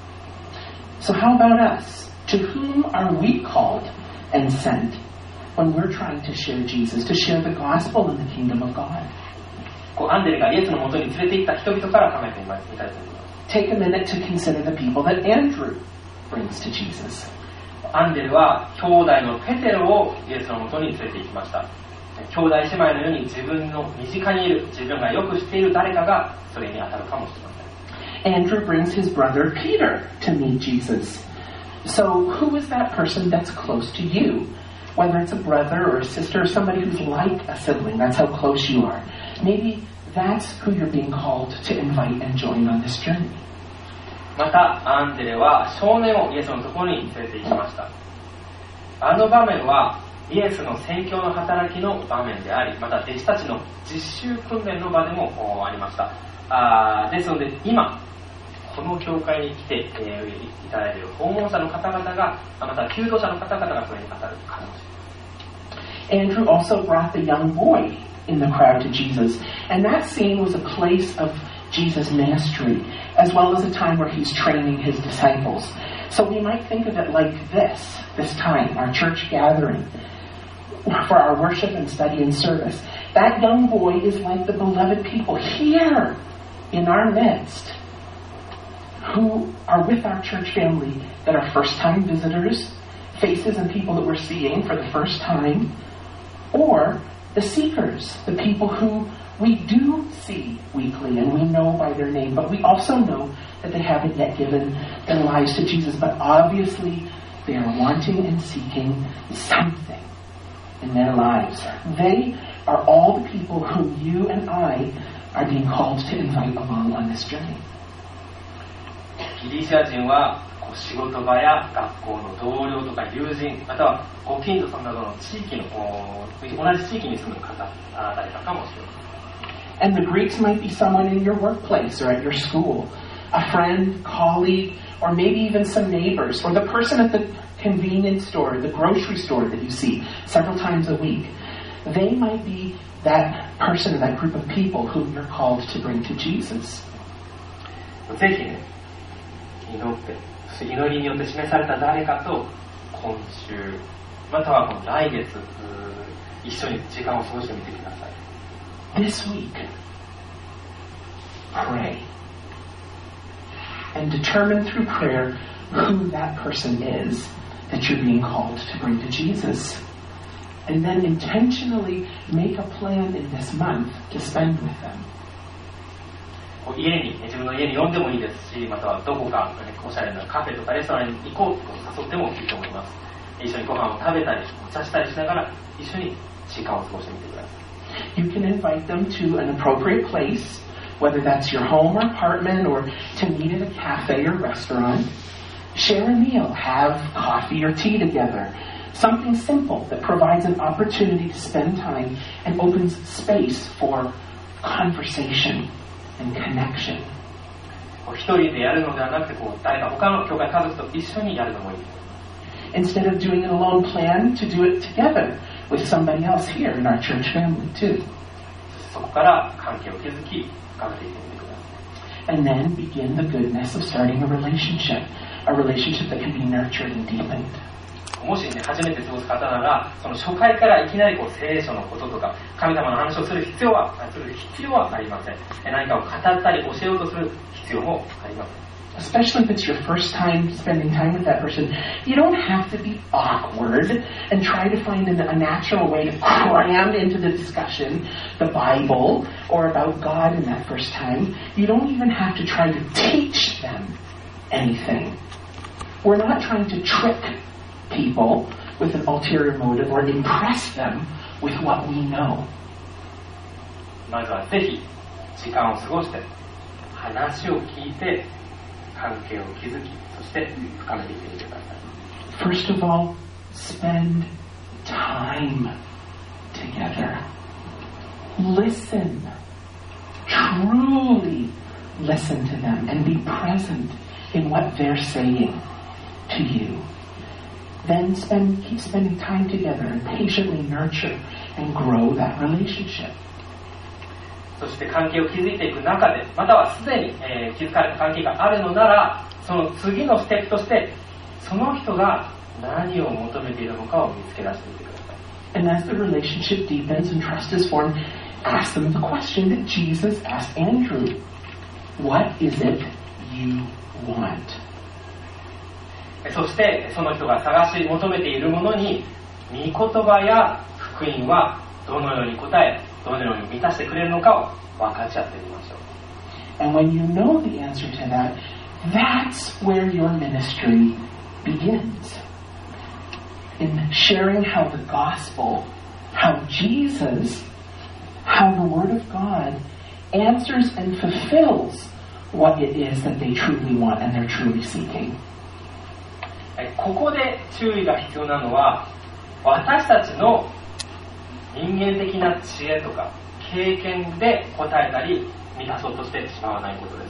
B: So how about us? To whom are we called and sent when we're trying to share Jesus, to share the gospel in the kingdom of God?
A: アンデレがイエスのもとに連れて行った人々から考えてみたいと思います。
B: Take a minute to consider the people that Andrew brings to Jesus.
A: アンデレは兄弟のペテロをイエスのもとに連れて行きました。兄弟姉妹のように自分の身近にいる、自分がよく知っている誰かがそれに当たるかもしれません。
B: Andrew brings his brother Peter to meet Jesus. So who is that person that's close to you? Whether it's a brother or a sister or somebody who's like a sibling, that's how close you are. Maybe that's who you're being called to invite and join on this journey.
A: またアンデレは少年をイエスのところに連れて行きました。あの場面はイエスの宣教の働きの場面であり、また弟子たちの実習訓練の場でもありました。ですので今この教会に来て、いただいている訪問者の方々が、また求道者の方々がそれに当たるかもしれません。
B: Andrew also brought the young boy in the crowd to Jesus, and that scene was a place of Jesus' ministry, as well as a time where he's training his disciples. So we might think of it like this time, our church gathering, for our worship and study and service. That young boy is like the beloved people here in our midst, who are with our church family, that are first-time visitors, faces and people that we're seeing for the first time, or the seekers, the people who we do see weekly and we know by their name, but we also know that they haven't yet given their lives to Jesus. But obviously, they are wanting and seeking something in their lives. They are all the people whom you and I are being called to invite along on this journey.
A: ギリシャ人は仕事場や学校の同僚とか友人、またはご近所さんなどの地域の同じ地域に住む方、誰かかもしれません。
B: And the Greeks might be someone in your workplace or at your school, a friend, colleague, or maybe even some neighbors, or the person at the convenience store, the grocery store that you see several times a week. They might be that person or that group of people whom you're called to bring to Jesus.
A: ぜひね、祈りによって示された誰かと今週、または来月、一緒に時間を過ごしてみてください。
B: This week, pray. And determine through prayer who that person is that you're being called to bring to Jesus. And then intentionally make a plan in this month to spend with them.
A: 自分の家に呼んでもいいですし、またはどこかおしゃれなカフェとかレストランに行こうと誘ってもいいと思います。一緒にご飯を食べたりお茶したりしながら一緒に時間を過ごしてみてください。
B: You can invite them to an appropriate place, whether that's your home or apartment, or to meet at a cafe or restaurant. Share a meal, have coffee or tea together. Something simple that provides an opportunity to spend time and opens space for conversation and connection.
A: 一人でやるのではなくて、誰か他の教会家族と一緒にやるのもいい。
B: Instead of doing it alone, plan to do it together with somebody else here in our church family too.
A: そこから関係を築き、深めていってみてください。
B: And then begin the goodness of starting a relationship that can be nurtured and deepened.
A: もしね、初めて過ごす方なら、その初回からいきなり聖書のこととか、神様の話をする必要はありません。何かを語ったり教えようとする必要もありま
B: especially if it's your first time spending time with that person, you don't have to be awkward and try to find a natural way to cram into the discussion the Bible or about God in that first time. You don't even have to try to teach them anything. We're not trying to trick people with an ulterior motive or impress them with what we know.
A: まずはぜひ時間を過ごして話を聞いて関係を築き、そして深めていってみてください。
B: First of all, spend time together. Listen. Truly listen to them and be present in what they're saying to you. Then keep spending time together and patiently nurture and grow that relationship.
A: そして関係を築いていく中で、またはすでに、築かれた関係があるのなら、その次のステップとして、その人が何を求めているのかを見つけ出してみてください。
B: And as the relationship deepens and trust is formed, ask them the question that Jesus asked Andrew. What is it you want?
A: そしてその人が探し求めているものに御言葉や福音はどのように答え、どのように満たしてくれるのかを分かち合ってみましょう。
B: And when you know the answer to that, that's where your ministry begins. In sharing how the gospel, how Jesus, how the Word of God answers and fulfills what it is that they truly want and they're truly seeking.
A: ここで注意が必要なのは、私たちの人間的な知恵とか経験で答えたり満たそうとしてしまわないことです。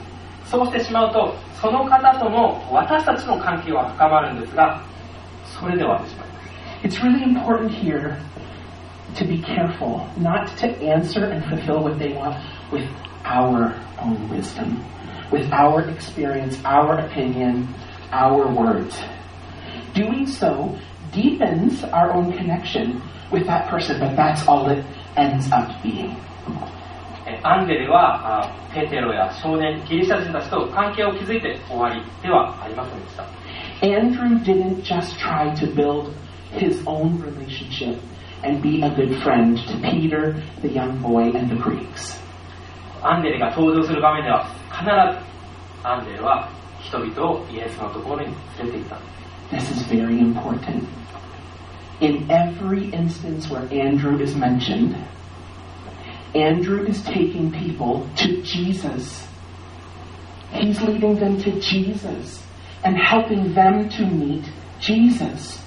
A: そうしてしまうと、その方との私たちの関係は深まるんですが、それで終わってしまいます。
B: It's really important here to be careful not to answer and fulfill what they want with our own wisdom, with our experience, our opinion, our words. Doing so deepens our own connection with that person, but that's all it ends up being.
A: アンデレはペテロや少年ギリシャ人たちと関係を築いて終わりではありませんでした。
B: Andrew didn't just try to build his own relationship and be a good friend to Peter, the young boy, and the Greeks.
A: アンデレが登場する場面では必ずアンデレは人々をイエスのところに連れて行ったんです。
B: This is very important. In every instance where Andrew is mentioned, Andrew is taking people to Jesus. He's leading them to Jesus and helping them to meet Jesus.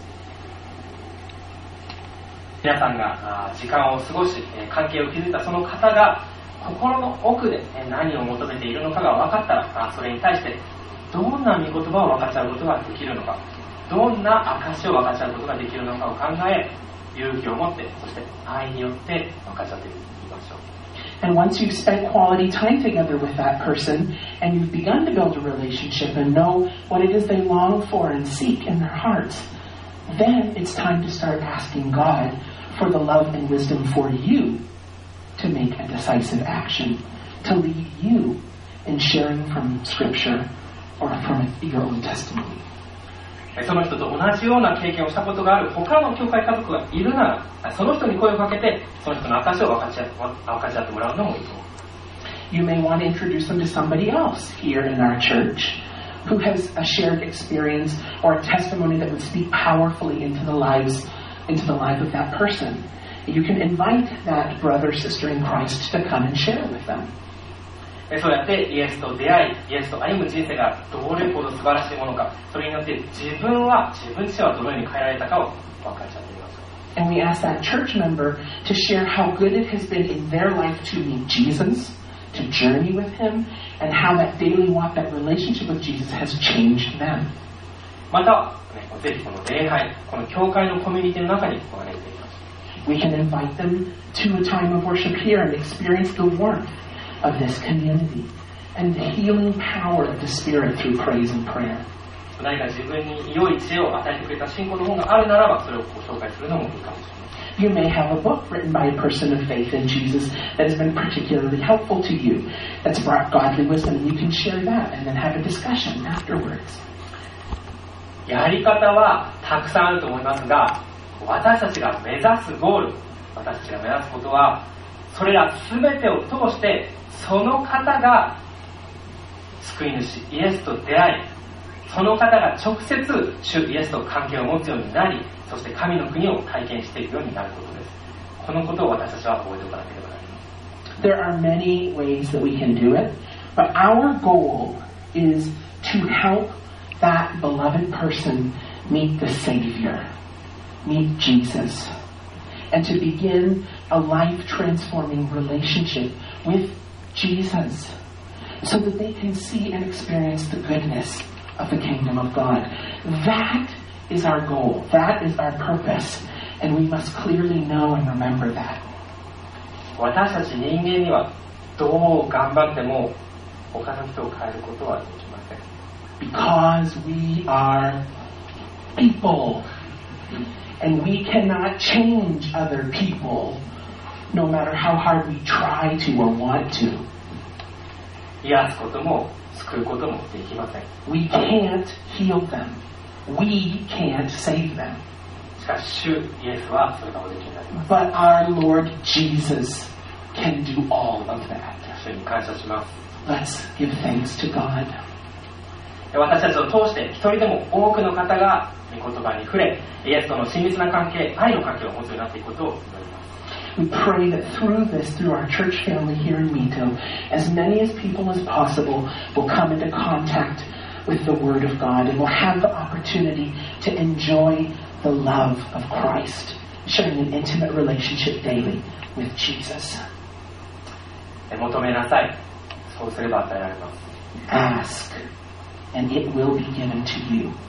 A: 皆さんが時間を過ごし関係を築いたその方が心の奥で何を求めているのかが分かったら、それに対してどんな御言葉を分かち合うことができるのか、どんな証を分かち合うことができるのかを考え、勇気を持って、そして愛によって分かち合っていきましょう。
B: And once you've spent quality time together with that person and you've begun to build a relationship and know what it is they long for and seek in their hearts, then it's time to start asking God for the love and wisdom for you to make a decisive action, to lead you in sharing from Scripture or from your own testimony.
A: その人と同じような経験をしたことがある他の教会家族がいるなら、その人に声をかけて、その人の証を分かち合ってもらうのもいいと思います。
B: You may want to introduce them to somebody else here in our church who has a shared experience or a testimony that would speak powerfully into the life of that person. You can invite that brother or sister in Christ to come and share with them.
A: そうやってイエスと出会い、イエスと歩む人生がどれほど素晴らしいものか、それによって自分自身はどのように変えられたかを分かち合ってみましょう。
B: And we ask that church member to share how good it has been in their life to meet Jesus, to journey with Him, and how that daily walk, that relationship with Jesus has changed them.
A: また、ぜひこの礼拝、この教会のコミュニティの中にお招いていきましょう。
B: We can invite them to a time of worship here and experience the warmth of this community and the healing power of the Spirit through praise and prayer.
A: 何か自分に良い知恵を与えてくれた信仰の本があるならば、それをご紹介するのもいいかもしれま
B: You may have a book written by a person of faith in Jesus that has been particularly helpful to you, that's brought godly wisdom, and you can share that and then have a discussion afterwards.
A: やり方はたくさんあると思いますが、私たちが目指すゴール、私たちが目指すことは、それら全てを通して、その方が救い主イエスと出会い、その方が直接主イエスと関係を持つようになり、そして神の国を体験していくようになることです。このことを私たちは覚えておかなければなりません。
B: There are many ways that we can do it, but our goal is to help that beloved person meet the Savior, meet Jesus, and to begin a life-transforming relationship with Jesus so that they can see and experience the goodness of the kingdom of God. That is our goal. That is our purpose. And we must clearly know and remember that.
A: 私たち人間にはどう頑張っても他の人を変えることはできません。
B: Because we are people. And we cannot change other people no matter how hard we try to or want to.
A: 癒すことも救うこともできません。
B: We can't heal them. We can't save them.
A: しかし主イエスはそれがおできになります。
B: But our Lord Jesus can do all of that.
A: 主に感謝します。
B: Let's give thanks to God.
A: 私たちを通して一人でも多くの方が御言葉に触れ、イエスとの親密な関係、愛の関係を持つようになっていくことを祈ります。
B: We pray that through this, through our church family here in Mito, as many as people as possible will come into contact with the Word of God and will have the opportunity to enjoy the love of Christ, sharing an intimate relationship daily with Jesus.
A: 求めなさい。そうすれば与えられます。
B: Ask, and it will be given to you.